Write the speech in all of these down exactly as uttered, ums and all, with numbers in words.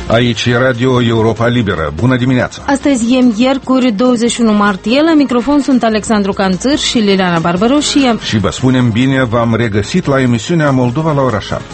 Aici e Radio Europa Liberă. Bună dimineața! Astăzi e miercuri, douăzeci și unu martie. La microfon sunt Alexandru Canțăr și Liliana Barbaroșie. Și vă spunem bine, v-am regăsit la emisiunea Moldova la ora șapte.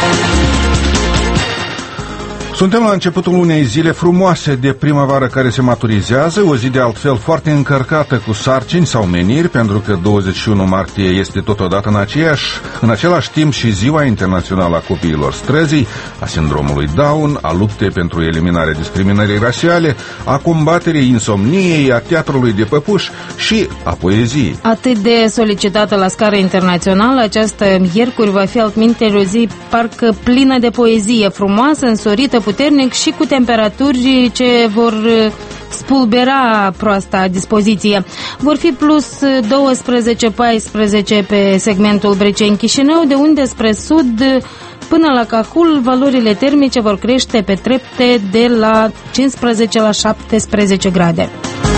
Suntem la începutul unei zile frumoase de primăvară care se maturizează, o zi de altfel foarte încărcată cu sarcini sau meniri, pentru că douăzeci și unu martie este totodată în, aceeași, în același timp și Ziua Internațională a Copiilor Străzii, a sindromului Down, a luptei pentru eliminarea discriminării rasiale, a combaterii insomniei, a teatrului de păpuși și a poeziei. Atât de solicitată la scară internațională, această miercuri va fi altminteri o zi parcă plină de poezie, frumoasă, însorită, puternic și cu temperaturi ce vor spulbera proasta dispoziție. Vor fi plus douăsprezece paisprezece pe segmentul Breceni-Chișinău, de unde spre sud până la Cahul valorile termice vor crește pe trepte de la cincisprezece la șaptesprezece grade.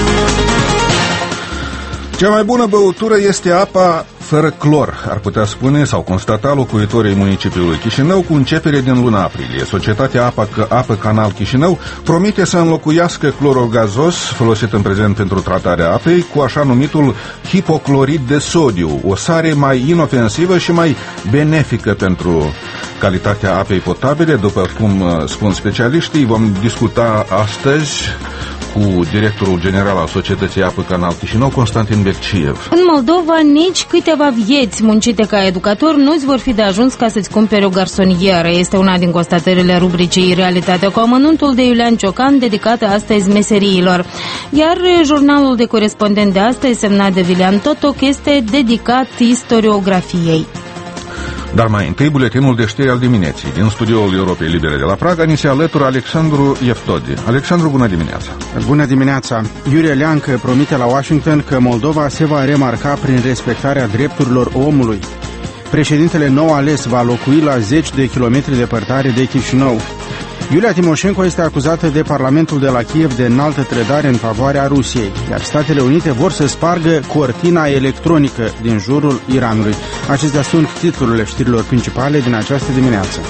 Cea mai bună băutură este apa fără clor, ar putea spune sau constata locuitorii municipiului Chișinău cu începere din luna aprilie. Societatea Apă, Apă Canal Chișinău promite să înlocuiască clorul gazos folosit în prezent pentru tratarea apei cu așa numitul hipoclorid de sodiu, o sare mai inofensivă și mai benefică pentru calitatea apei potabile. După cum spun specialiștii, vom discuta astăzi cu directorul general al Societății Apă Canal Chișinău, Constantin Berciev. În Moldova, nici câteva vieți muncite ca educator nu-ți vor fi de ajuns ca să-ți cumperi o garsonieră. Este una din constatările rubricii Realitatea cu amănuntul de Iulian Ciocan, dedicată astăzi meseriilor. Iar jurnalul de corespondent de astăzi, semnat de Vilian Totoc, este dedicat istoriografiei. Dar mai întâi, buletinul de știri al dimineții. Din studioul Europei Libere de la Praga ni se alătură Alexandru Eftodi. Alexandru, bună dimineața! Bună dimineața! Iurie Leancă promite la Washington că Moldova se va remarca prin respectarea drepturilor omului. Președintele nou ales va locui la zeci de kilometri departare de Chișinău. Iulia Timoșenko este acuzată de Parlamentul de la Kiev de înaltă trădare în favoarea Rusiei, iar Statele Unite vor să spargă cortina electronică din jurul Iranului. Acestea sunt titlurile știrilor principale din această dimineață.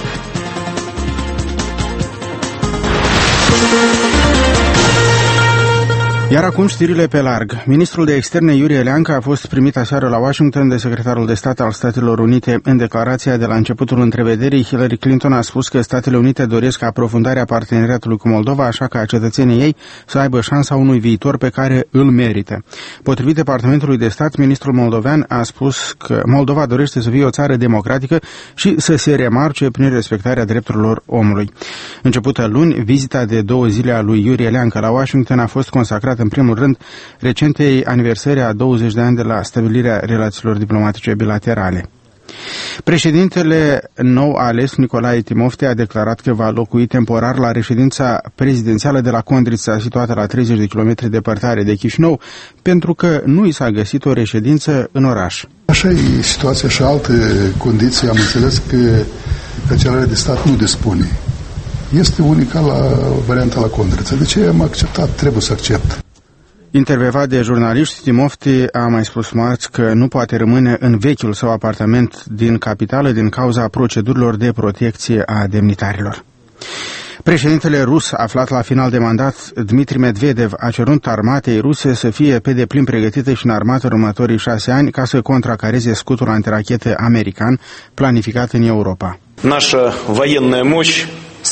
Iar acum știrile pe larg. Ministrul de Externe Iurie Leancă a fost primit aseară la Washington de secretarul de stat al Statelor Unite. În declarația de la începutul întrevederii, Hillary Clinton a spus că Statele Unite doresc aprofundarea parteneriatului cu Moldova, așa ca cetățenii ei să aibă șansa unui viitor pe care îl merită. Potrivit Departamentului de Stat, ministrul moldovean a spus că Moldova dorește să fie o țară democratică și să se remarce prin respectarea drepturilor omului. Începută luni, vizita de două zile a lui Iurie Leancă la Washington a fost consacrată în primul rând recentei aniversări a douăzeci de ani de la stabilirea relațiilor diplomatice bilaterale. Președintele nou ales, Nicolae Timofte, a declarat că va locui temporar la reședința prezidențială de la Condrița, situată la treizeci de kilometri departare de Chișinău, pentru că nu i s-a găsit o reședință în oraș. Așa e situația și alte condiții. Am înțeles că Cancelarea de Stat nu dispune. Este unica la varianta la Condrița. De ce am acceptat? Trebuie să accept. Intervievat de jurnaliști, Timofte a mai spus marți că nu poate rămâne în vechiul său apartament din capitală din cauza procedurilor de protecție a demnitarilor. Președintele rus, aflat la final de mandat, Dmitri Medvedev, a cerut armatei ruse să fie pe deplin pregătite și în armată în următorii șase ani ca să contracareze scutul antirachetă american planificat în Europa. Nașa voienная mощь.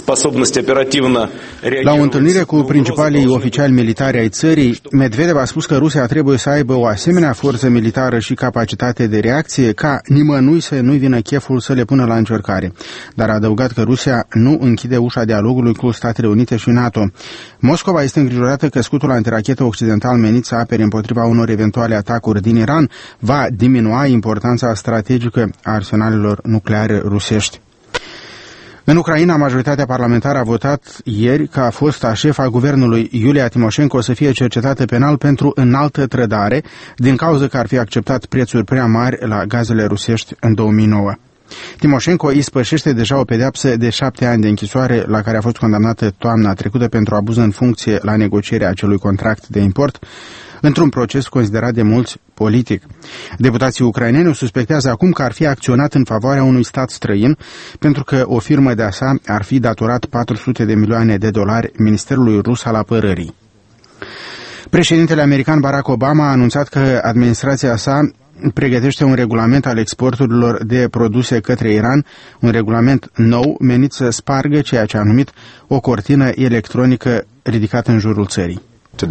La o întâlnire cu principalii oficiali militari ai țării, Medvedev a spus că Rusia trebuie să aibă o asemenea forță militară și capacitate de reacție ca nimănui să nu-i vină cheful să le pună la încercare, dar a adăugat că Rusia nu închide ușa dialogului cu Statele Unite și NATO. Moscova este îngrijorată că scutul antirachetă occidental menit să apere împotriva unor eventuale atacuri din Iran va diminua importanța strategică a arsenalelor nucleare rusești. În Ucraina, majoritatea parlamentară a votat ieri ca fosta șefa guvernului Iulia Timoșenko să fie cercetată penal pentru înaltă trădare, din cauza că ar fi acceptat prețuri prea mari la gazele rusești în două mii nouă. Timoșenko ispășește deja o pedeapsă de șapte ani de închisoare la care a fost condamnată toamna trecută pentru abuz în funcție la negocierea acelui contract de import. într-un proces considerat de mulți politic. Deputații ucraineni o suspectează acum că ar fi acționat în favoarea unui stat străin, pentru că o firmă de-a sa ar fi datorat patru sute de milioane de dolari Ministerului Rus al Apărării. Președintele american Barack Obama a anunțat că administrația sa pregătește un regulament al exporturilor de produse către Iran, un regulament nou menit să spargă ceea ce a numit o cortină electronică ridicată în jurul țării.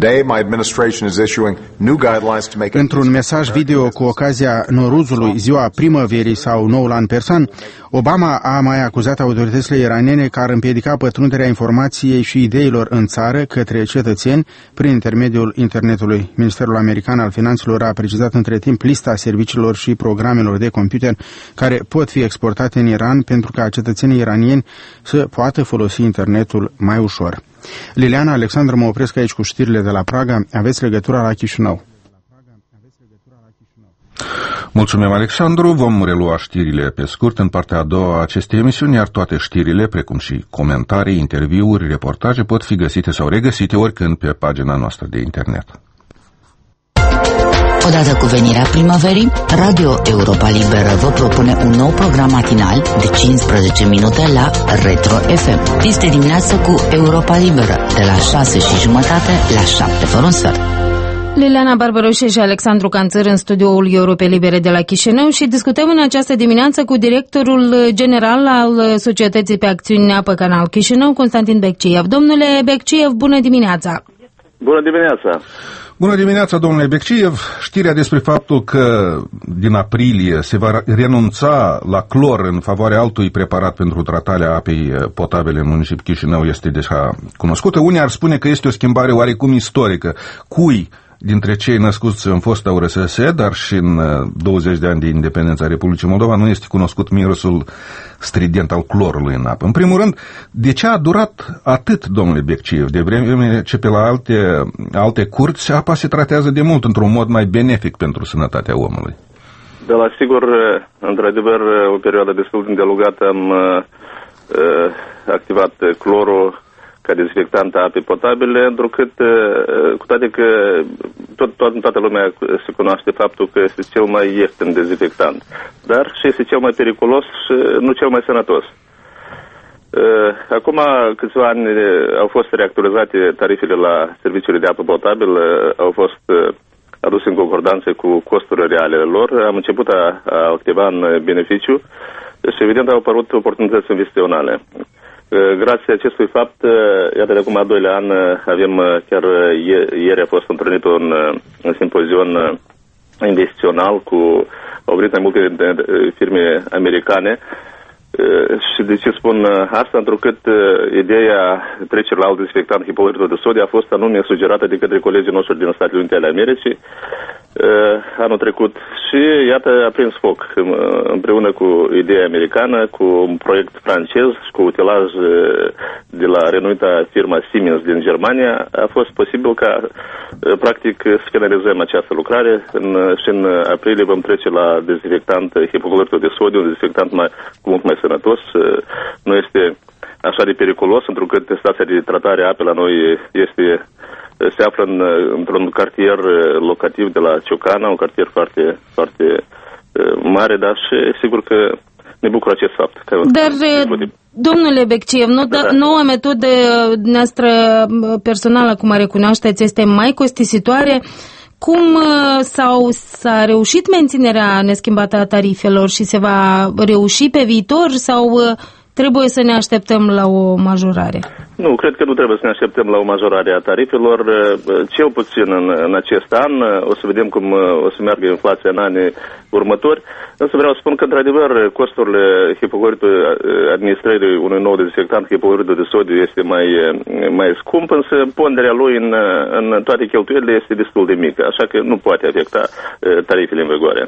Într-un mesaj video cu ocazia Noruzului, ziua primăverii sau noul an persan, Obama a mai acuzat autoritățile iraniene că ar împiedica pătrunderea informației și ideilor în țară către cetățeni prin intermediul internetului. Ministerul American al Finanțelor a precizat între timp lista serviciilor și programelor de computer care pot fi exportate în Iran pentru ca cetățenii iranieni să poată folosi internetul mai ușor. Liliana, Alexandru, mă opresc aici cu știrile de la Praga. Aveți legătura la Chișinău. Mulțumim, Alexandru. Vom relua știrile pe scurt în partea a doua a acestei emisiuni, iar toate știrile, precum și comentarii, interviuri, reportaje, pot fi găsite sau regăsite oricând pe pagina noastră de internet. Odată cu venirea primăverii, Radio Europa Liberă vă propune un nou program matinal de cincisprezece minute la Retro F M. Este dimineață cu Europa Liberă, de la șase și jumătate la șapte fără un sfert. Liliana Barbaroșe și Alexandru Canțăr în studioul Europei Libere de la Chișinău și discutăm în această dimineață cu directorul general al Societății pe Acțiuni Apă Canal Chișinău, Constantin Becciev. Domnule Becciev, bună dimineața! Bună dimineața! Bună dimineața, domnule Becciev. Știrea despre faptul că din aprilie se va renunța la clor în favoarea altui preparat pentru tratarea apei potabile în municipiul Chișinău este deja cunoscută. Unii ar spune că este o schimbare oarecum istorică. Cui dintre cei născuți în fosta U R S S, dar și în douăzeci de ani de independență a Republicii Moldova, nu este cunoscut mirosul strident al clorului în apă. În primul rând, de ce a durat atât, domnule Becciev, de vreme ce pe la alte, alte curți apa se tratează de mult într-un mod mai benefic pentru sănătatea omului? De la sigur, într-adevăr, o perioadă destul de îndelungată am uh, activat clorul ca dezinfectant a apei potabile, întrucât, cu toate că tot, tot, toată lumea se cunoaște faptul că este cel mai ieftin dezinfectant, dar și este cel mai periculos și nu cel mai sănătos. Acum câțiva ani au fost reactualizate tarifele la serviciile de apă potabilă, au fost aduse în concordanță cu costurile reale lor, am început a, a activa în beneficiu și evident au apărut oportunități investiționale. Grație acestui fapt, iată de acum a doilea an, avem, chiar ieri a fost întrunit un, un simpozion investițional cu, au venit mai multe firme americane. Și de ce spun asta? Întrucât ideea trecerii la alt dezinfectant hipoclorit de sodiu a fost anume sugerată de către colegii noștri din Statele Unite ale Americii anul trecut și iată a prins foc împreună cu ideea americană, cu un proiect francez și cu utilaj de la renuita firma Siemens din Germania. A fost posibil ca practic să finalizăm această lucrare în, și în aprilie vom trece la dezinfectant hipoclorit de sodiu, un dezinfectant mai, cu mult mai sănătos. Nu este așa de periculos, pentru că stația de tratare a apei la noi este, se află în, într-un cartier locativ de la Ciocana, un cartier foarte, foarte mare, dar și sigur că ne bucură acest fapt. Dar, domnule Becciev, nu, da. noua metodă noastră personală, cum a recunoașteți, este mai costisitoare. Cum sau s-a reușit menținerea neschimbată a tarifelor și se va reuși pe viitor sau trebuie să ne așteptăm la o majorare? Nu, cred că nu trebuie să ne așteptăm la o majorare a tarifelor. Cel puțin în, în acest an o să vedem cum o să meargă inflația în anii următori. Însă vreau să spun că, într-adevăr, costurile hipocloritului administrării unui nou dezinfectant hipoclorit de sodiu este mai, mai scump, însă ponderea lui în, în toate cheltuielile este destul de mică, așa că nu poate afecta tarifele în vigoare.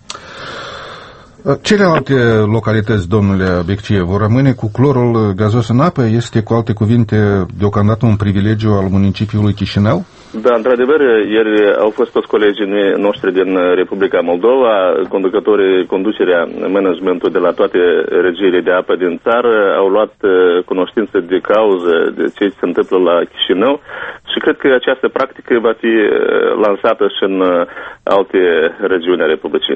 Celelalte localități, domnule Becciev, vor rămâne cu clorul gazos în apă? Este, cu alte cuvinte, deocamdată un privilegiu al municipiului Chișinău? Da, într-adevăr, ieri au fost toți colegii noștri din Republica Moldova, conducătorii, conducerea, managementul de la toate regiile de apă din țară, au luat cunoștință de cauză de ce se întâmplă la Chișinău și cred că această practică va fi lansată și în alte regiuni ale Republicii.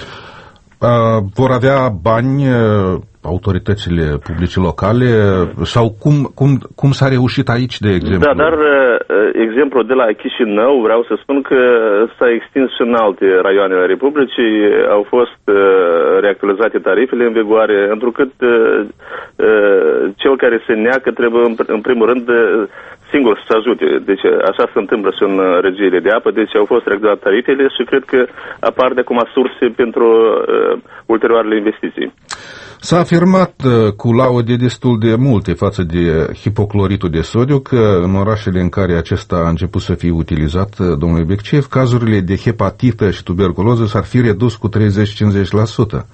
Uh, vor avea bani uh, autoritățile publice locale sau cum, cum, cum s-a reușit aici, de exemplu? Da, dar uh, exemplul de la Chișinău, vreau să spun că s-a extins și în alte raioane ale Republicii, au fost uh, reactualizate tarifele în vigoare, întrucât uh, uh, cel care se neacă trebuie în, în primul rând uh, singur să ajute. Deci așa se întâmplă și în regiile de apă, deci au fost reactualizate tarifele și cred că apar de acum surse pentru uh, ulterioarele investiții. S-a afirmat uh, cu laude destul de multe față de hipocloritul de sodiu că în orașele în care acesta a început să fie utilizat, uh, domnule Becceev, cazurile de hepatită și tuberculoză s-ar fi redus cu treizeci-cincizeci la sută.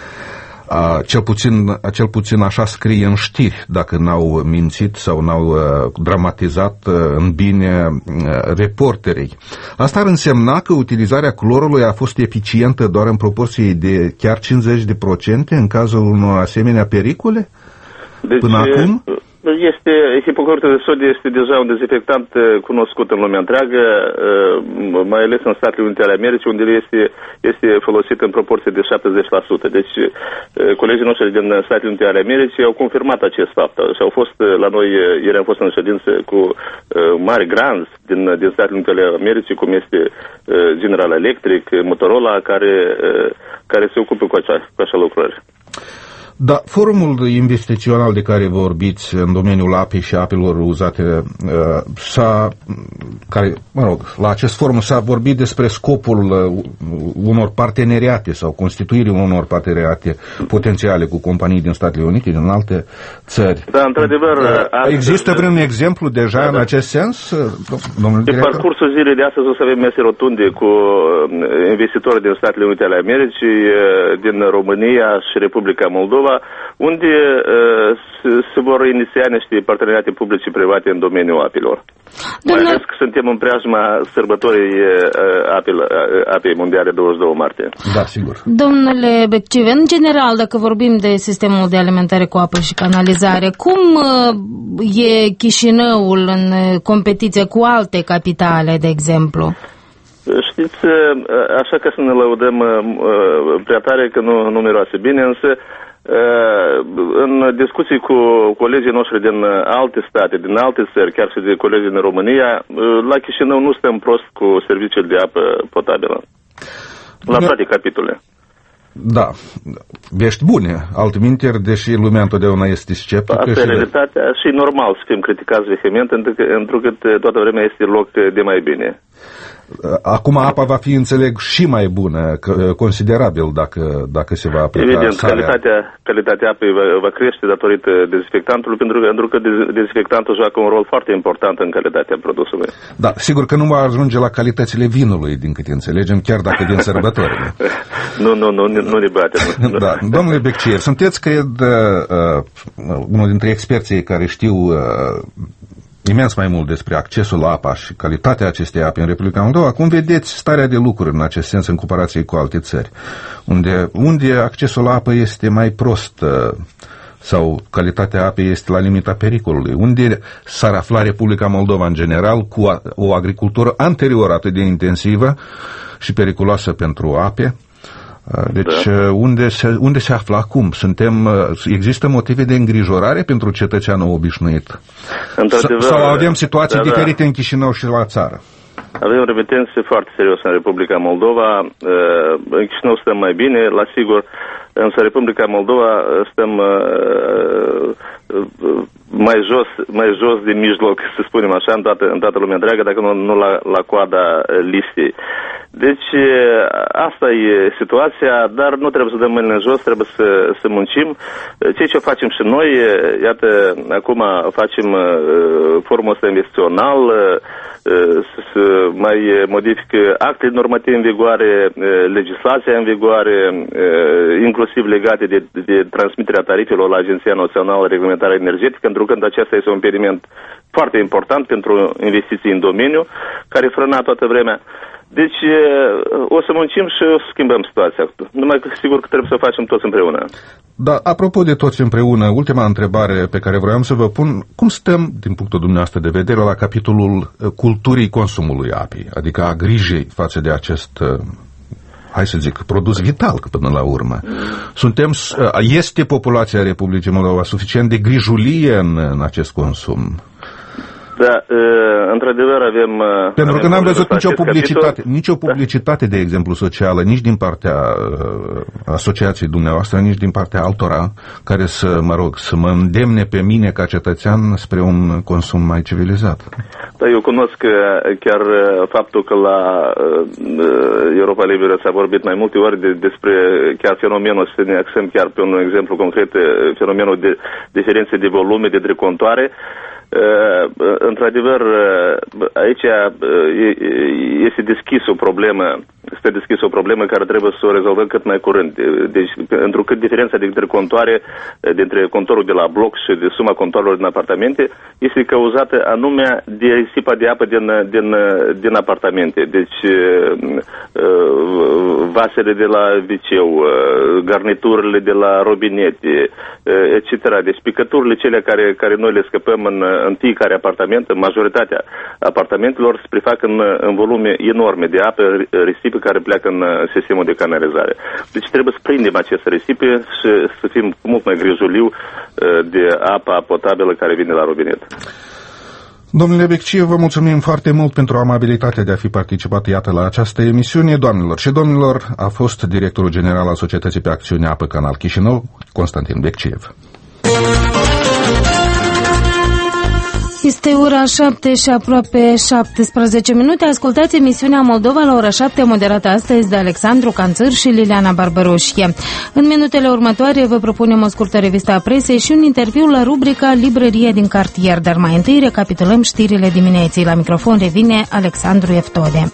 A, cel, puțin, cel puțin așa scrie în știri, dacă n-au mințit sau n-au uh, dramatizat uh, în bine uh, reporterii. Asta ar însemna că utilizarea clorului a fost eficientă doar în proporție de chiar cincizeci de la sută în cazul unor asemenea pericole? Deci, până acum? Este, hipocloritul de sodiu este deja un dezinfectant cunoscut în lumea întreagă, mai ales în Statele Unite ale Americii, unde este, este folosit în proporție de șaptezeci la sută. Deci, colegii noștri din Statele Unite ale Americii au confirmat acest fapt și au fost la noi, ieri am fost în ședință cu mari granzi din, din Statele Unite ale Americii, cum este General Electric, Motorola, care, care se ocupă cu așa, cu așa lucrări. Da, forumul investițional de care vorbiți în domeniul apei și apelor uzate, uh, s-a, care, mă rog, la acest forum s-a vorbit despre scopul uh, unor parteneriate sau constituirii unor parteneriate potențiale cu companii din Statele Unite, din alte țări. Da, într-adevăr. Uh, există vreun exemplu deja da, în da. acest sens, domnul Pe director? parcursul zilei de astăzi o să avem mese rotunde cu investitori din Statele Unite ale Americii, din România și Republica Moldova, unde uh, se vor iniția niște parteneriate publice-private în domeniul apelor. Domnule... Mai ales că suntem în preajma sărbătorii uh, apel, uh, apei mondiale douăzeci și doi martie. Da, sigur. Domnule Becceev, în general, dacă vorbim de sistemul de alimentare cu apă și canalizare, cum uh, e Chișinăul în competiție cu alte capitale, de exemplu? Știți, așa că să ne lăudăm prea tare că nu, nu miroase bine, însă în discuții cu colegii noștri din alte state, din alte țări, chiar și de colegii din România, la Chișinău nu suntem prost cu serviciul de apă potabilă. La toate capitolele. Da, vești bune, altminteri, deși lumea întotdeauna este sceptică. Asta e realitatea și normal să fim criticați vehement, întrucât toată vremea este loc de mai bine. Acum apa va fi, înțeleg, și mai bună, considerabil, dacă, dacă se va aplica. Evident, calitatea, calitatea apei va, va crește datorită dezinfectantului, pentru că, pentru că dezinfectantul joacă un rol foarte important în calitatea produsului. Da, sigur că nu va ajunge la calitățile vinului, din câte înțelegem, chiar dacă din sărbători. nu, nu, nu, nu ne bate. Nu. Da. Domnule Becceev, sunteți, cred, uh, unul dintre experții care știu uh, imens mai mult despre accesul la apa și calitatea acestei ape în Republica Moldova. Cum vedeți starea de lucruri în acest sens în comparație cu alte țări, unde, unde accesul la apă este mai prost sau calitatea apei este la limita pericolului, unde s-ar afla Republica Moldova în general cu o agricultură anterior atât de intensivă și periculoasă pentru ape? Deci da. unde, se, unde se află acum? Suntem, există motive de îngrijorare pentru cetățeanul obișnuit? Sau avem situații da, diferite da. în Chișinău și la țară? Avem o remitență foarte serioasă în Republica Moldova. În Chișinău stăm mai bine, la sigur, însă Republica Moldova stăm mai jos, mai jos de mijloc, să spunem așa, în toată, în toată lumea întreagă, dacă nu, nu la, la coada listei. Deci asta e situația, dar nu trebuie să dăm mâinile jos, trebuie să, să muncim. Ceea ce facem și noi, iată, acum facem formul ăsta investițional, să mai modifică actele normative în vigoare, legislația în vigoare, inclusiv legate de, de transmiterea tarifelor la Agenția Națională de Reglementare Energetică, pentru că acesta este un impediment foarte important pentru investiții în domeniu, care frâna toată vremea. Deci o să muncim și o să schimbăm situația. Numai că sigur că trebuie să o facem toți împreună. Da, apropo de toți împreună, ultima întrebare pe care vroiam să vă pun, cum stăm, din punctul dumneavoastră de vedere, la capitolul culturii consumului apei, adică a grijei față de acest, hai să zic, produs vital până la urmă. Suntem, este populația Republicii Moldova suficient de grijulie în, în acest consum? Da, într-adevăr avem... Pentru că n-am văzut nicio publicitate, nicio publicitate, de exemplu, socială, nici din partea asociației dumneavoastră, nici din partea altora, care să, mă rog, să mă îndemne pe mine ca cetățean spre un consum mai civilizat. Da, eu cunosc chiar faptul că la Europa Liberă s-a vorbit mai multe ori de, despre chiar fenomenul, să ne axăm chiar pe un exemplu concret, fenomenul de diferențe de volume, de decontoare. Uh, într-adevăr, uh, aici uh, este deschis o problemă, este deschis o problemă care trebuie să o rezolvăm cât mai curând. Deci, pentru că diferența dintre contoare, dintre contorul de la bloc și de suma contoarelor din apartamente, este cauzată anume de risipa de apă din, din, din apartamente. Deci, uh, vasele de la viceu, uh, garniturile de la robinete, uh, et cetera. Deci, picăturile cele care, care noi le scăpăm în în fiecare apartament, în majoritatea apartamentelor, se prefac în, în volume enorme de apă, risipe care pleacă în sistemul de canalizare. Deci trebuie să prindem aceste risipe și să fim mult mai grijuliu de apa potabilă care vine la robinet. Domnule Beccie, vă mulțumim foarte mult pentru amabilitatea de a fi participat, iată, la această emisiune. Doamnelor și domnilor, a fost directorul general al Societății pe Acțiune Apă Canal Chișinău, Constantin Becciev. Este ora șapte și aproape șaptesprezece minute. Ascultați emisiunea Moldova la ora șapte, moderată astăzi de Alexandru Canțăr și Liliana Barbaroșie. În minutele următoare vă propunem o scurtă revistă a presei și un interviu la rubrica Librărie din cartier, dar mai întâi recapitulăm știrile dimineții. La microfon revine Alexandru Eftode.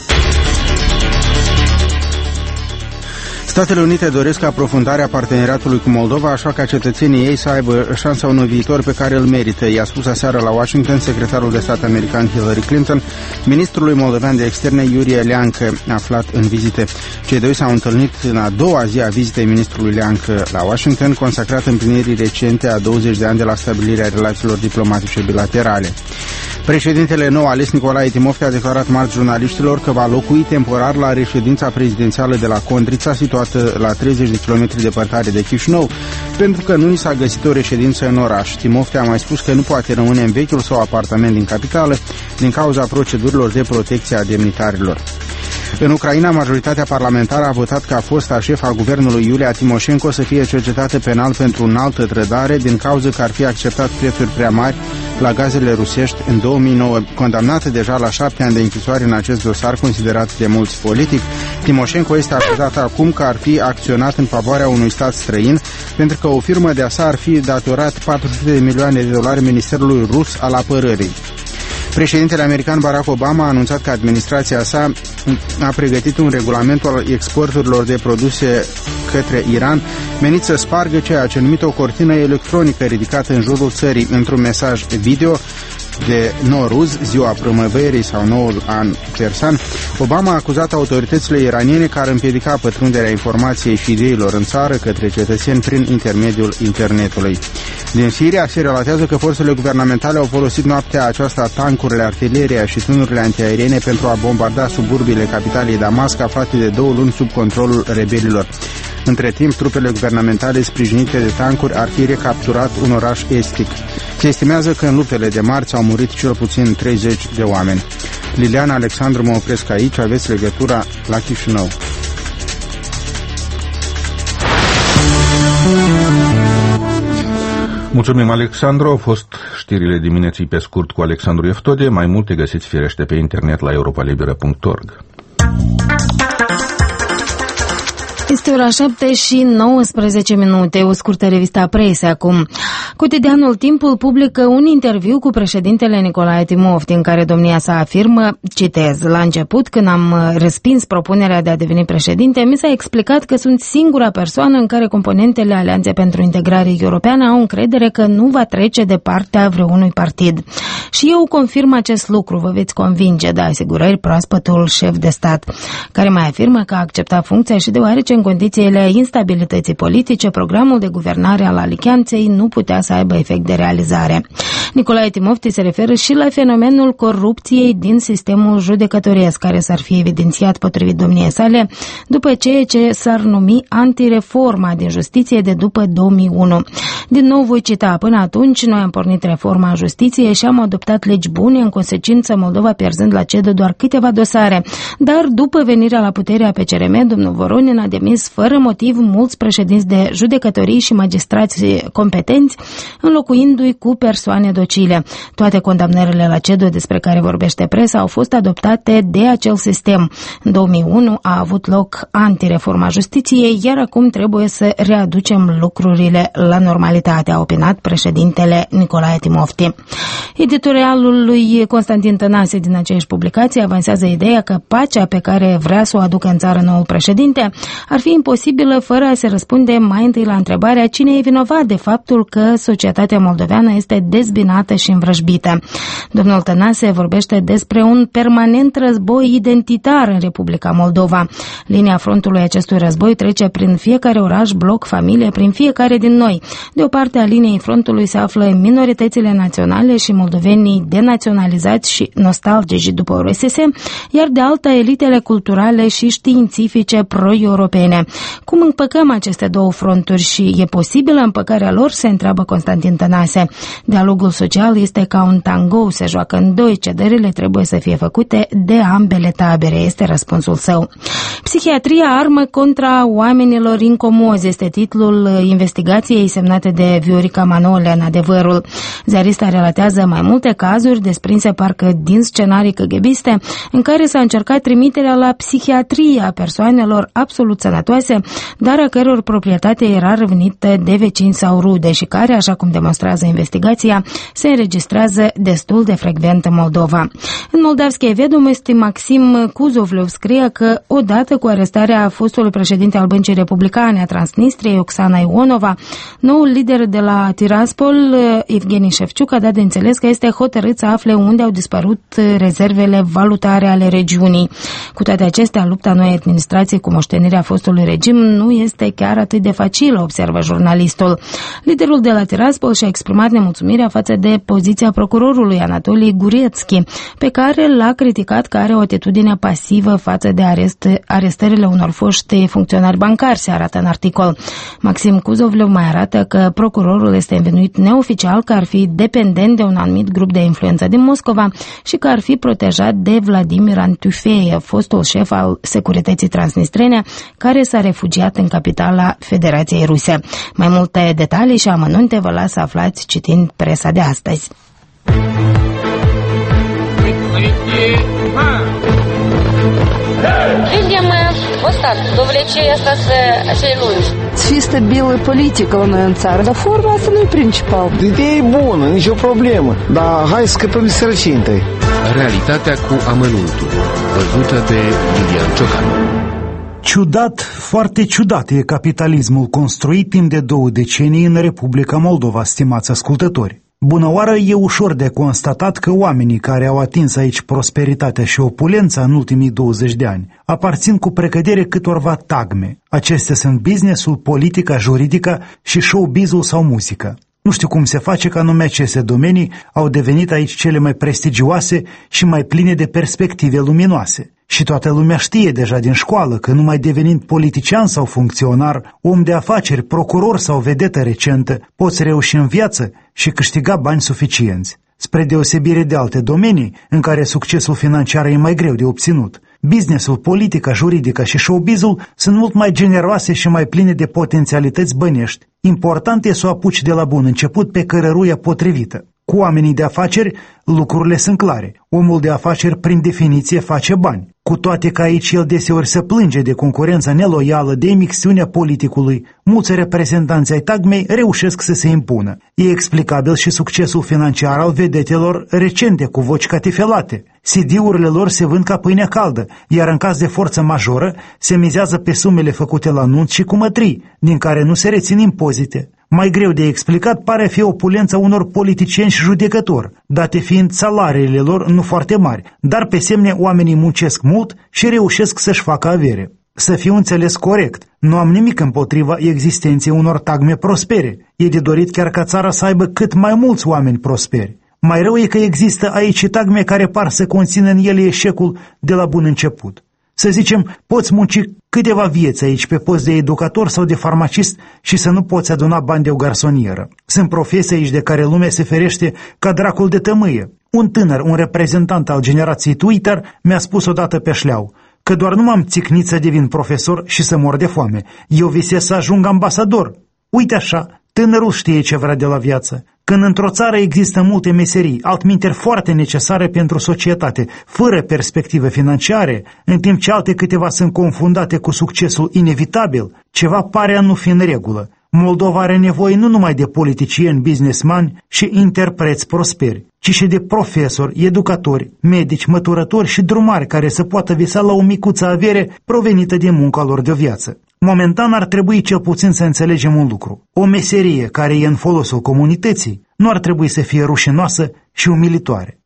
Statele Unite doresc aprofundarea parteneriatului cu Moldova, așa ca cetățenii ei să aibă șansa unui viitor pe care îl merită, i-a spus aseară la Washington secretarul de stat american Hillary Clinton, ministrului moldovean de externe Iurie Leancă, aflat în vizite. Cei doi s-au întâlnit în a doua zi a vizitei ministrului Leancă la Washington, consacrat împlinirii recente a douăzeci de ani de la stabilirea relațiilor diplomatice bilaterale. Președintele nou ales Nicolae Timofte a declarat marți jurnaliștilor că va locui temporar la reședința prezidențială de la Condrița, situată la treizeci de kilometri departare de Chișinău, pentru că nu i s-a găsit o reședință în oraș. Timofte a mai spus că nu poate rămâne în vechiul său apartament din capitală din cauza procedurilor de protecție a demnitarilor. În Ucraina, majoritatea parlamentară a votat ca fosta șefa guvernului Iulia Timoșenko să fie cercetată penal pentru înaltă trădare din cauza că ar fi acceptat prețuri prea mari la gazele rusești în două mii nouă. Condamnată deja la șapte ani de închisoare în acest dosar considerat de mulți politic, Timoșenko este acuzată acum că ar fi acționat în favoarea unui stat străin pentru că o firmă de-a sa ar fi datorat patru sute de milioane de dolari Ministerului Rus al Apărării. Președintele american Barack Obama a anunțat că administrația sa a pregătit un regulament al exporturilor de produse către Iran, menit să spargă ceea ce a numit o cortină electronică ridicată în jurul țării. Într-un mesaj video de Nowruz, ziua primăverii sau noul an persan, Obama a acuzat autoritățile iraniene că ar împiedica pătrunderea informației și ideilor în țară către cetățeni prin intermediul internetului. Din Siria se relatează că forțele guvernamentale au folosit noaptea aceasta tancurile, artileria și tunurile antiaeriene pentru a bombarda suburbiile capitalei Damasc, aflate de două luni sub controlul rebelilor. Între timp, trupele guvernamentale sprijinite de tancuri ar fi recapturat un oraș estic. Se estimează că în luptele de marți au murit cel puțin treizeci de oameni. Liliana, Alexandru, mă opresc aici, aveți legătura la Chișinău. Mulțumim, Alexandru. Au fost știrile dimineții pe scurt cu Alexandru Eftode. Mai multe găsiți firește pe internet la europa liberă punct org. Este ora șapte și nouăsprezece minute, o scurtă revistă presă acum. Cotidianul Timpul publică un interviu cu președintele Nicolae Timofti, în care domnia sa afirmă, citez, la început, când am respins propunerea de a deveni președinte, mi s-a explicat că sunt singura persoană în care componentele Alianței pentru Integrare Europeană au încredere că nu va trece de partea vreunui partid. Și eu confirm acest lucru, vă veți convinge, de asigurări proaspătul șef de stat, care mai afirmă că a acceptat funcția și deoarece în condițiile instabilității politice, programul de guvernare al alianței nu putea să aibă efect de realizare. Nicolae Timofti se referă și la fenomenul corupției din sistemul judecătoresc, care s-ar fi evidențiat potrivit domniei sale după ceea ce s-ar numi antireforma din justiție de după două mii unu. Din nou voi cita, până atunci noi am pornit reforma justiției și am adoptat legi bune, în consecință Moldova pierzând la C E D doar câteva dosare, dar după venirea la putere a P C R M, domnul Voronin a demis fără motiv mulți președinți de judecătorii și magistrați competenți, înlocuindu-i cu persoane docile. Toate condamnările la C E D despre care vorbește presa au fost adoptate de acel sistem. În două mii unu a avut loc antireforma justiției, iar acum trebuie să readucem lucrurile la normalitate, a opinat președintele Nicolae Timofti. Editorialul lui Constantin Tănase din aceeași publicație avansează ideea că pacea pe care vrea să o aducă în țară noul președinte ar fi imposibilă fără a se răspunde mai întâi la întrebarea cine e vinovat de faptul că societatea moldoveană este dezbinată și învrăjbită. Domnul Tănase vorbește despre un permanent război identitar în Republica Moldova. Linia frontului acestui război trece prin fiecare oraș, bloc, familie, prin fiecare din noi. De o parte a liniei frontului se află minoritățile naționale și moldovenii denaționalizați și nostalgici după R S S, iar de alta elitele culturale și științifice pro-europene. Cum împăcăm aceste două fronturi și e posibilă împăcarea lor, se întreabă Constantin Tănase. Dialogul social este ca un tango, se joacă în doi, cederile trebuie să fie făcute de ambele tabere, este răspunsul său. Psihiatria, armă contra oamenilor incomozi, este titlul investigației semnate de Viorica Manole în Adevărul. Ziarista relatează mai multe cazuri desprinse parcă din scenarii căghebiste, în care s-a încercat trimiterea la psihiatrie a persoanelor absolut sănătoase, dar a căror proprietate era revenită de vecini sau rude și care, așa cum demonstrează investigația, se înregistrează destul de frecvent în Moldova. În Moldavskei Vedomosti, Maxim Kuzovlev scrie că odată cu arestarea fostului președinte al Băncii Republicane a Transnistriei, Oksana Ionova, noul lider de la Tiraspol, Evgeni Șefciuc, a dat de înțeles că este hotărât să afle unde au dispărut rezervele valutare ale regiunii. Cu toate acestea, lupta noii administrații cu moștenirea fostului regim nu este chiar atât de facilă, observă jurnalistul. Liderul de la Tiraspol și-a exprimat nemulțumirea față de poziția procurorului Anatolii Gurețchi, pe care l-a criticat că are o atitudine pasivă față de arest, arestările unor foști funcționari bancari, se arată în articol. Maxim Kuzovlev mai arată că procurorul este învinuit neoficial că ar fi dependent de un anumit grup de influență din Moscova și că ar fi protejat de Vladimir Antufeev, fostul șef al securității transnistrene, care s-a refugiat în capitala Federației Ruse. Mai multe detalii și amănunte vă las să aflați citind presa de astăzi. Видим мы вот так, до влечения остаться acei lungi. Чисто белая политика la noi în țară, dar forma asta nu e principal. Ideea e bună, nicio problemă, dar hai să scăpăm de sărăcie întâi. Realitatea cu amănuntul, văzută de Lilian Ciocanu. Ciudat, foarte ciudat e capitalismul construit timp de două decenii în Republica Moldova, stimați ascultători. Bună oară, e ușor de constatat că oamenii care au atins aici prosperitatea și opulența în ultimii douăzeci de ani aparțin cu precădere câtorva tagme. Acestea sunt businessul, politica, juridica și showbiz-ul sau muzica. Nu știu cum se face ca numai aceste domenii au devenit aici cele mai prestigioase și mai pline de perspective luminoase. Și toată lumea știe deja din școală că numai devenind politician sau funcționar, om de afaceri, procuror sau vedetă recentă, poți reuși în viață și câștiga bani suficienți. Spre deosebire de alte domenii în care succesul financiar e mai greu de obținut, businessul, politica, juridica și showbizul sunt mult mai generoase și mai pline de potențialități bănești. Important e să o apuci de la bun început pe cărăruia potrivită. Cu oamenii de afaceri, lucrurile sunt clare. Omul de afaceri, prin definiție, face bani. Cu toate că aici el deseori se plânge de concurența neloială, de imixtiunea politicului, mulți reprezentanți ai tagmei reușesc să se impună. E explicabil și succesul financiar al vedetelor recente cu voci catifelate. C D-urile lor se vând ca pâinea caldă, iar în caz de forță majoră se mizează pe sumele făcute la nunți și cumătrii, din care nu se rețin impozite. Mai greu de explicat pare fi opulența unor politicieni și judecători, date fiind salariile lor nu foarte mari, dar pe semne oamenii muncesc mult și reușesc să-și facă avere. Să fiu înțeles corect, nu am nimic împotriva existenței unor tagme prospere. E de dorit chiar ca țara să aibă cât mai mulți oameni prosperi. Mai rău e că există aici tagme care par să conțină în ele eșecul de la bun început. Să zicem, poți munci câteva vieți aici pe post de educator sau de farmacist și să nu poți aduna bani de o garsonieră. Sunt profesii aici de care lumea se ferește ca dracul de tămâie. Un tânăr, un reprezentant al generației Twitter, mi-a spus odată pe șleau că doar nu m-am țicnit să devin profesor și să mor de foame. Eu visez să ajung ambasador. Uite așa, tânărul știe ce vrea de la viață. Când într-o țară există multe meserii, altminteri foarte necesare pentru societate, fără perspective financiare, în timp ce alte câteva sunt confundate cu succesul inevitabil, ceva pare a nu fi în regulă. Moldova are nevoie nu numai de politicieni, businessmani și interpreți prosperi, ci și de profesori, educatori, medici, măturători și drumari care să poată visa la o micuță avere provenită din munca lor de o viață. Momentan ar trebui cel puțin să înțelegem un lucru. O meserie care e în folosul comunității nu ar trebui să fie rușinoasă și umilitoare.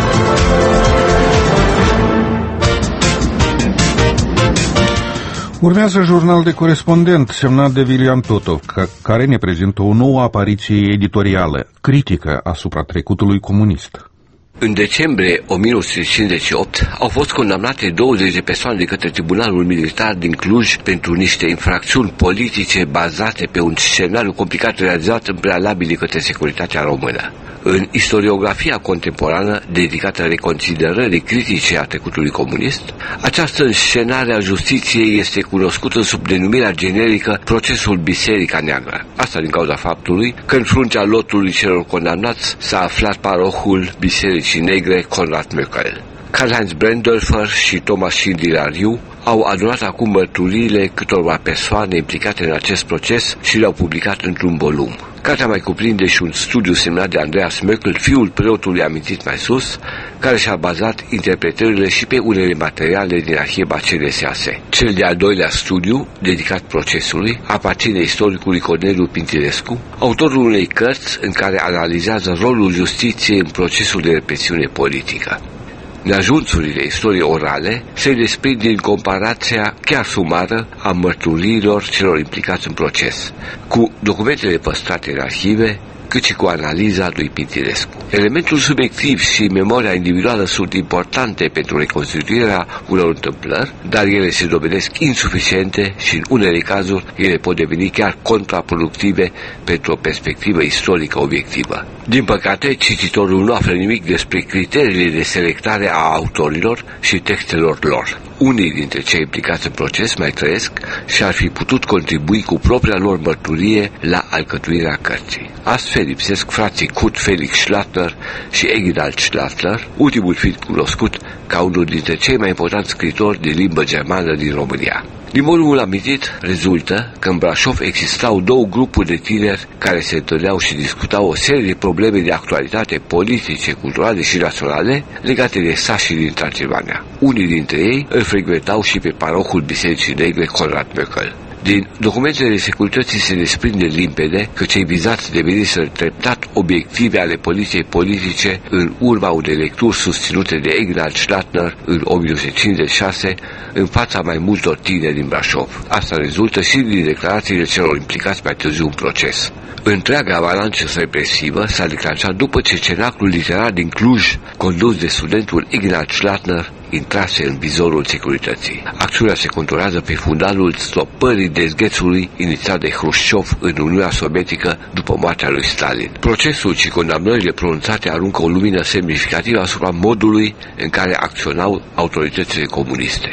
Urmează jurnal de corespondent semnat de William Totov, care ne prezintă o nouă apariție editorială, critică asupra trecutului comunist. În decembrie o mie nouă sute cincizeci și opt au fost condamnate douăzeci de persoane de către Tribunalul Militar din Cluj pentru niște infracțiuni politice bazate pe un scenariu complicat realizat în prealabil de către securitatea română. În istoriografia contemporană, dedicată reconsiderării critice a trecutului comunist, această înscenare a justiției este cunoscută sub denumirea generică Procesul Biserica Neagră. Asta din cauza faptului că în fruntea lotului celor condamnați s-a aflat parohul Bisericii Negre Conrad Möckel. Karl-Heinz Brandorfer și Thomas Schindilariu au adunat acum mărturiile câtorva persoane implicate în acest proces și le-au publicat într-un volum. Cartea mai cuprinde și un studiu semnat de Andreas Möckel, fiul preotului amintit mai sus, care și-a bazat interpretările și pe unele materiale din arhiva C D S A S. Cel de-al doilea studiu, dedicat procesului, aparține istoricului Corneliu Pintilescu, autorul unei cărți în care analizează rolul justiției în procesul de represiune politică. Neajunțurile istoriei orale se desprind din comparația chiar sumară a mărturiilor celor implicați în proces, cu documentele păstrate în arhive, cât și cu analiza lui Pintilescu. Elementul subiectiv și memoria individuală sunt importante pentru reconstituirea unor întâmplări, dar ele se dovedesc insuficiente și în unele cazuri ele pot deveni chiar contraproductive pentru o perspectivă istorică obiectivă. Din păcate, cititorul nu află nimic despre criteriile de selectare a autorilor și textelor lor. Unii dintre cei implicați în proces mai trăiesc și ar fi putut contribui cu propria lor mărturie la alcătuirea cărții. Astfel lipsesc frații Kurt Felix Schlattner și Egidald Schlattner, ultimul fiind cunoscut ca unul dintre cei mai importanți scriitori de limbă germană din România. Din volumul amintit rezultă că în Brașov existau două grupuri de tineri care se întâlneau și discutau o serie de probleme de actualitate politice, culturale și naționale legate de sașii din Transilvania. Unii dintre ei îl frecventau și pe parohul Bisericii Negre Conrad Möckel. Din documentele securității se desprinde limpede că cei vizați deveniseră treptat obiective ale poliției politice în urma unei lecturi susținute de Egidald Schlattner în o mie nouă sute cincizeci și șase în fața mai multor tineri din Brașov. Asta rezultă și din declarațiile celor implicați mai târziu în proces. Întreaga avalanșă represivă s-a declanșat după ce cenaclul literar din Cluj, condus de studentul Egidald Schlattner, intrase în vizorul securității. Acțiunea se conturează pe fundalul stopării dezghețului inițiat de Hrușciov în Uniunea Sovietică după moartea lui Stalin. Procesul și condamnările pronunțate aruncă o lumină semnificativă asupra modului în care acționau autoritățile comuniste.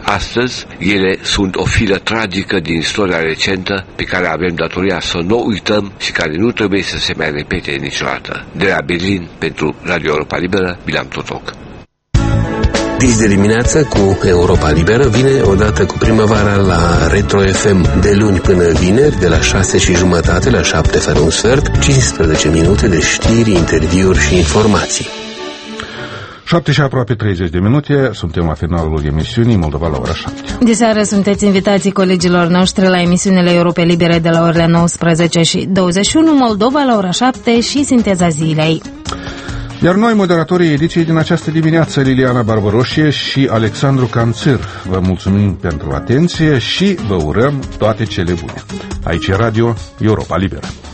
astăzi, ele sunt o filă tragică din istoria recentă pe care avem datoria să nu uităm și care nu trebuie să se mai repete niciodată. De la Berlin, pentru Radio Europa Liberă, Bilam Totoc. Dis de dimineață cu Europa Liberă vine odată cu primăvara la Retro F M, de luni până vineri, de la șase și jumătate la șapte fără un sfert, cincisprezece minute de știri, interviuri și informații. șapte și aproape treizeci de minute, suntem la finalul emisiunii Moldova la ora șapte. De seară sunteți invitații colegilor noștri la emisiunile Europe Libere de la orele nouăsprezece și douăzeci și unu, Moldova la ora șapte și Sinteza Zilei. Iar noi, moderatorii ediției din această dimineață, Liliana Barbaroșie și Alexandru Canțir, vă mulțumim pentru atenție și vă urăm toate cele bune. Aici e Radio Europa Liberă.